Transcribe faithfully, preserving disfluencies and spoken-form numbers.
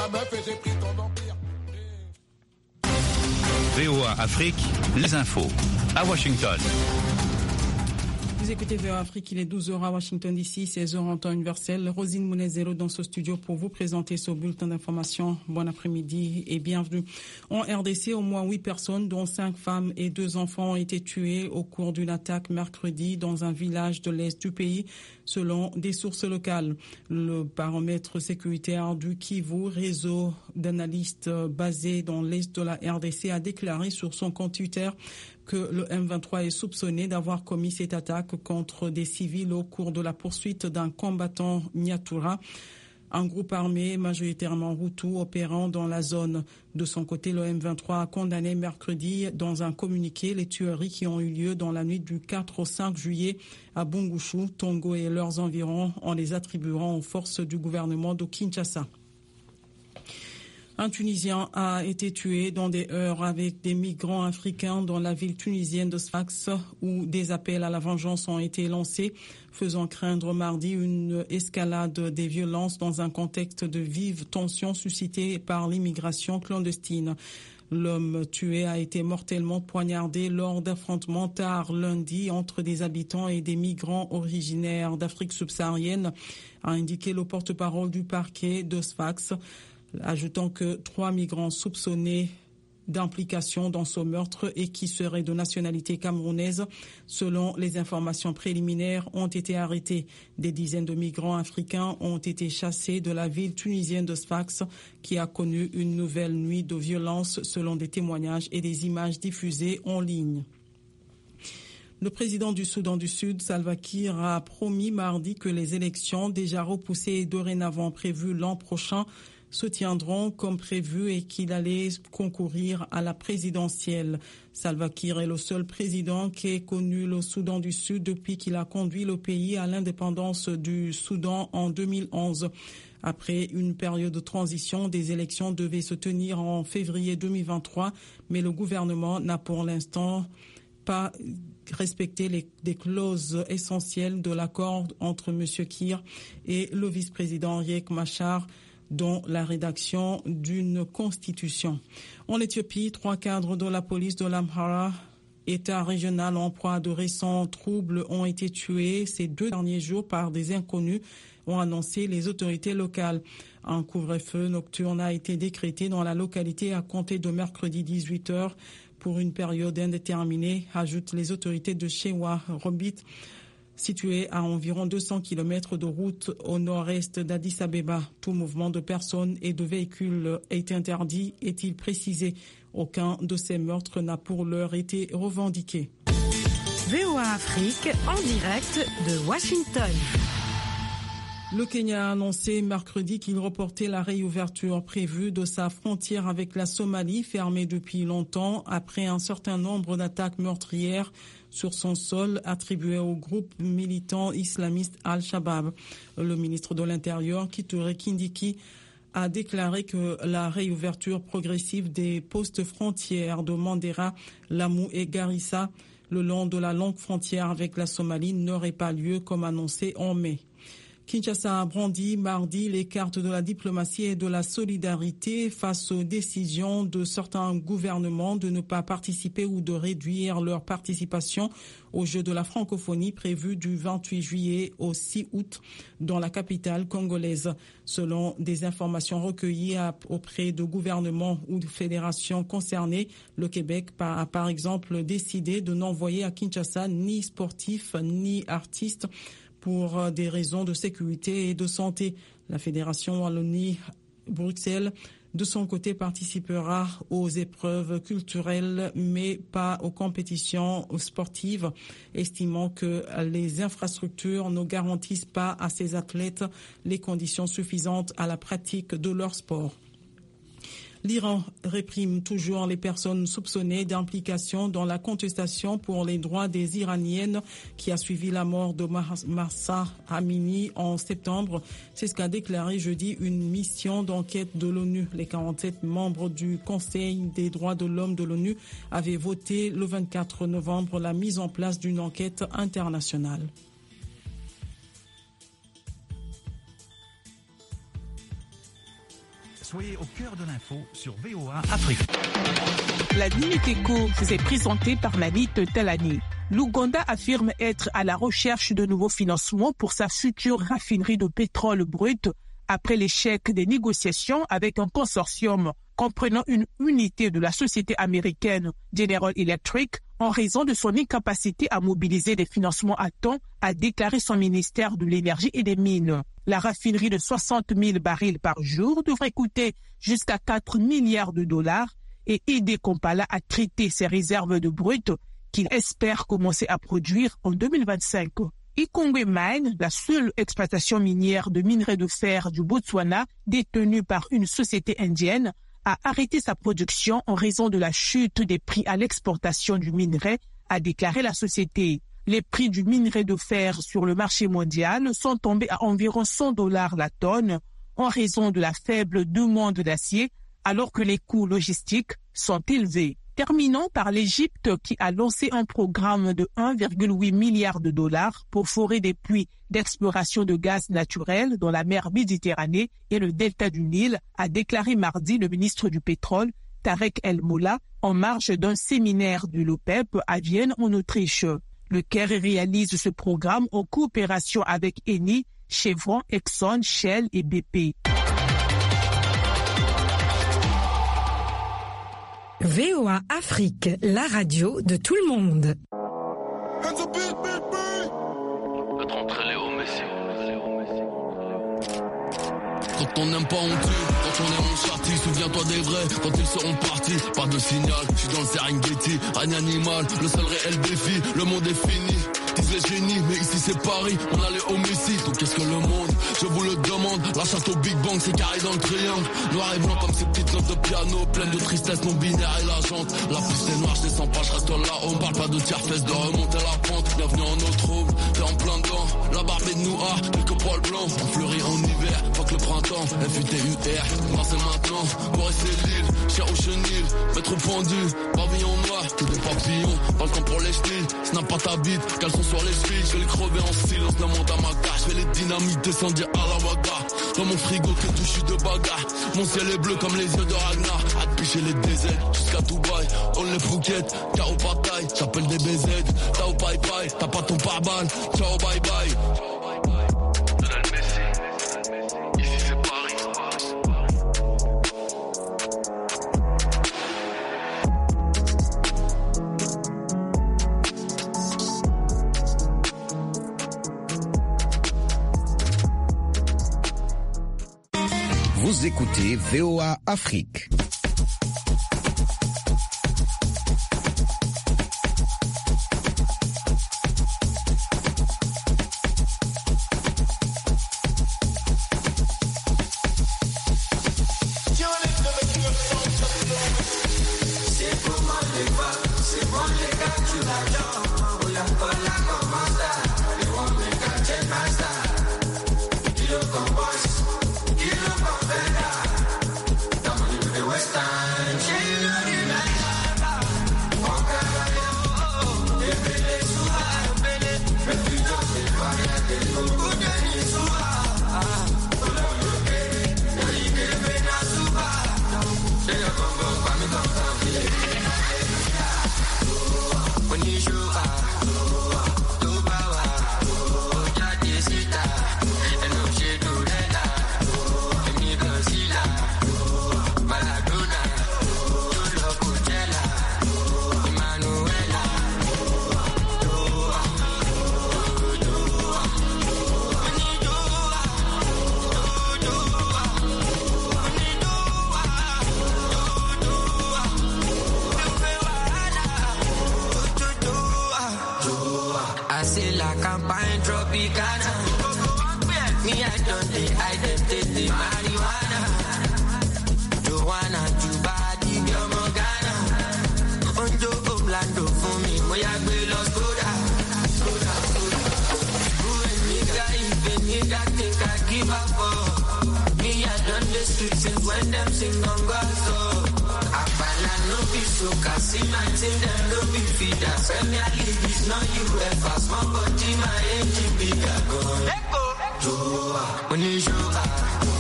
ma meuf et j'ai pris ton empire. V O A Afrique, les infos à Washington. Vous écoutez V O A Afrique, il est douze heures à Washington D C, seize heures en temps universel. Rosine Mounezero dans ce studio pour vous présenter ce bulletin d'information. Bon après-midi et bienvenue. En R D C, au moins huit personnes, dont cinq femmes et deux enfants, ont été tuées au cours d'une attaque mercredi dans un village de l'est du pays, selon des sources locales. Le baromètre sécuritaire du Kivu, réseau d'analystes basé dans l'est de la R D C, a déclaré sur son compte Twitter que le M vingt-trois est soupçonné d'avoir commis cette attaque contre des civils au cours de la poursuite d'un combattant Nyatura, un groupe armé majoritairement Hutu opérant dans la zone. De son côté, le M vingt-trois a condamné mercredi dans un communiqué les tueries qui ont eu lieu dans la nuit du quatre au cinq juillet à Bungushu, Tongo et leurs environs, en les attribuant aux forces du gouvernement de Kinshasa. Un Tunisien a été tué dans des heurts avec des migrants africains dans la ville tunisienne de Sfax, où des appels à la vengeance ont été lancés, faisant craindre mardi une escalade des violences dans un contexte de vive tension suscitée par l'immigration clandestine. L'homme tué a été mortellement poignardé lors d'affrontements tard lundi entre des habitants et des migrants originaires d'Afrique subsaharienne, a indiqué le porte-parole du parquet de Sfax, ajoutant que trois migrants soupçonnés d'implication dans ce meurtre et qui seraient de nationalité camerounaise, selon les informations préliminaires, ont été arrêtés. Des dizaines de migrants africains ont été chassés de la ville tunisienne de Sfax, qui a connu une nouvelle nuit de violence, selon des témoignages et des images diffusées en ligne. Le président du Soudan du Sud, Salva Kiir, a promis mardi que les élections déjà repoussées et dorénavant prévues l'an prochain se tiendront comme prévu et qu'il allait concourir à la présidentielle. Salva Kiir est le seul président qui ait connu le Soudan du Sud depuis qu'il a conduit le pays à l'indépendance du Soudan en deux mille onze. Après une période de transition, des élections devaient se tenir en février deux mille vingt-trois, mais le gouvernement n'a pour l'instant pas respecté les, des clauses essentielles de l'accord entre M. Kiir et le vice-président Riek Machar, dont la rédaction d'une constitution. En Éthiopie, trois cadres de la police de l'Amhara, État régional en proie à de récents troubles, ont été tués ces deux derniers jours par des inconnus, ont annoncé les autorités locales. Un couvre-feu nocturne a été décrété dans la localité à compter de mercredi dix-huit heures pour une période indéterminée, ajoutent les autorités de Shewa Robit, situé à environ deux cents kilomètres de route au nord-est d'Addis Abeba. Tout mouvement de personnes et de véhicules est interdit, est-il précisé. Aucun de ces meurtres n'a pour l'heure été revendiqué. V O A Afrique, en direct de Washington. Le Kenya a annoncé mercredi qu'il reportait la réouverture prévue de sa frontière avec la Somalie, fermée depuis longtemps après un certain nombre d'attaques meurtrières sur son sol attribuées au groupe militant islamiste Al-Shabaab. Le ministre de l'Intérieur, Kithure Kindiki, a déclaré que la réouverture progressive des postes frontières de Mandera, Lamu et Garissa, le long de la longue frontière avec la Somalie, n'aurait pas lieu comme annoncé en mai. Kinshasa a brandi mardi les cartes de la diplomatie et de la solidarité face aux décisions de certains gouvernements de ne pas participer ou de réduire leur participation aux Jeux de la francophonie prévus du vingt-huit juillet au six août dans la capitale congolaise. Selon des informations recueillies auprès de gouvernements ou de fédérations concernées, le Québec a par exemple décidé de n'envoyer à Kinshasa ni sportifs ni artistes pour des raisons de sécurité et de santé. La Fédération Wallonie-Bruxelles, de son côté, participera aux épreuves culturelles, mais pas aux compétitions sportives, estimant que les infrastructures ne garantissent pas à ces athlètes les conditions suffisantes à la pratique de leur sport. L'Iran réprime toujours les personnes soupçonnées d'implication dans la contestation pour les droits des Iraniennes qui a suivi la mort de Mahsa Amini en septembre. C'est ce qu'a déclaré jeudi une mission d'enquête de l'ONU. Les quarante-sept membres du Conseil des droits de l'homme de l'ONU avaient voté le vingt-quatre novembre la mise en place d'une enquête internationale. Soyez au cœur de l'info sur V O A Afrique. La Minute Éco vous est présentée par Nanit Talani. L'Ouganda affirme être à la recherche de nouveaux financements pour sa future raffinerie de pétrole brut après l'échec des négociations avec un consortium comprenant une unité de la société américaine General Electric en raison de son incapacité à mobiliser des financements à temps, a déclaré son ministère de l'Énergie et des Mines. La raffinerie de soixante mille barils par jour devrait coûter jusqu'à quatre milliards de dollars et aider Kampala à traiter ses réserves de brut qu'il espère commencer à produire en deux mille vingt-cinq. Ikongwe Mine, la seule exploitation minière de minerai de fer du Botswana détenue par une société indienne, a arrêté sa production en raison de la chute des prix à l'exportation du minerai, a déclaré la société. Les prix du minerai de fer sur le marché mondial sont tombés à environ cent dollars la tonne en raison de la faible demande d'acier, alors que les coûts logistiques sont élevés. Terminons par l'Égypte qui a lancé un programme de un virgule huit milliard de dollars pour forer des puits d'exploration de gaz naturel dans la mer Méditerranée et le delta du Nil, a déclaré mardi le ministre du Pétrole, Tarek El Molla, en marge d'un séminaire de l'OPEP à Vienne en Autriche. Le Caire réalise ce programme en coopération avec Eni, Chevron, Exxon, Shell et B P. V O A Afrique, la radio de tout le monde. Quand on n'aime pas on tue, quand on est on châtie, souviens-toi des vrais, quand ils seront partis, pas de signal, je suis dans le Serengeti, règne animal, le seul réel défi, le monde est fini, disent les génies, mais ici c'est Paris, on allait au Messi, donc qu'est-ce que le monde, je vous le demande, la chatte au Big Bang c'est carré dans le triangle, noir et blanc comme ces petites notes de piano, pleines de tristesse non binaire et la jante, la piste est noire, je descends pas, je reste là, on parle pas de tiers-fesse, de remonter la pente, bienvenue en eau trouble, t'es en plein dedans, la barbe est de noix, quelques poils blancs, on fleurit en hiver, pas que le printemps, F U T U R, moi c'est maintenant, pour essayer l'île, chien au chenil, maître pendu, pavillon noir, que des papillons, pas le temps pour les ch'tis, snap pas ta bite, caleçon sur les chevilles, je vais les crever en silence, le monde à ma cage, je vais les dynamiter sans dire à la waga, dans mon frigo que touche de bagarre, mon ciel est bleu comme les yeux de Ragnar, à te picher les D Z, jusqu'à Dubaï, on les Phuket, K O bataille, j'appelle des B Z, Tao Pai Pai, t'as pas ton pare-balles, ciao bye bye. Vous écoutez V O A Afrique. When you show up